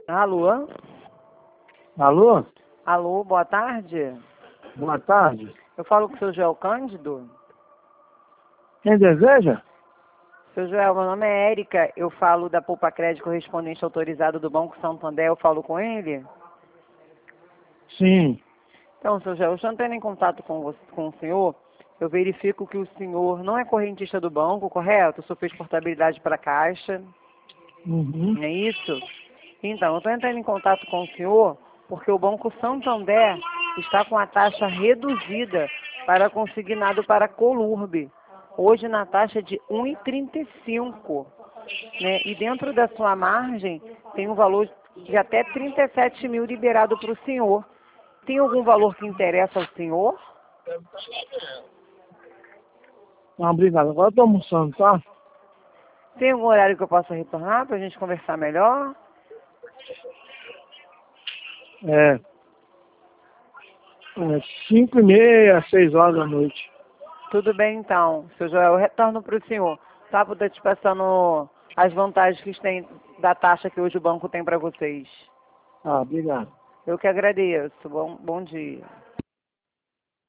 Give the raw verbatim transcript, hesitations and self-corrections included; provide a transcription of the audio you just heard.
Alô? Alô? Alô, boa tarde. Boa tarde. Eu falo com o seu Joel Cândido. Quem deseja? Seu Joel, meu nome é Érica. Eu falo da Poupa Crédito correspondente autorizado do Banco Santander. Eu falo com ele? Sim. Então, seu Joel, eu estou entrando em contato com, você, com o senhor. Eu verifico que o senhor não é correntista do banco, correto? O senhor fez portabilidade para a Caixa. Uhum. Não é isso? Então, eu estou entrando em contato com o senhor porque o Banco Santander está com a taxa reduzida para consignado para Colurb. Hoje na taxa de um vírgula trinta e cinco. Né? E dentro da sua margem tem um valor de até trinta e sete mil liberado para o senhor. Tem algum valor que interessa ao senhor? Não, obrigado. Agora eu tô almoçando, tá? Tem algum horário que eu possa retornar para a gente conversar melhor? É. é cinco e meia, seis horas da noite. Tudo bem então, seu Joel, eu retorno para o senhor. Tá, por estar te passando as vantagens que tem da taxa que hoje o banco tem para vocês. Ah, obrigado. Eu que agradeço. Bom, bom dia.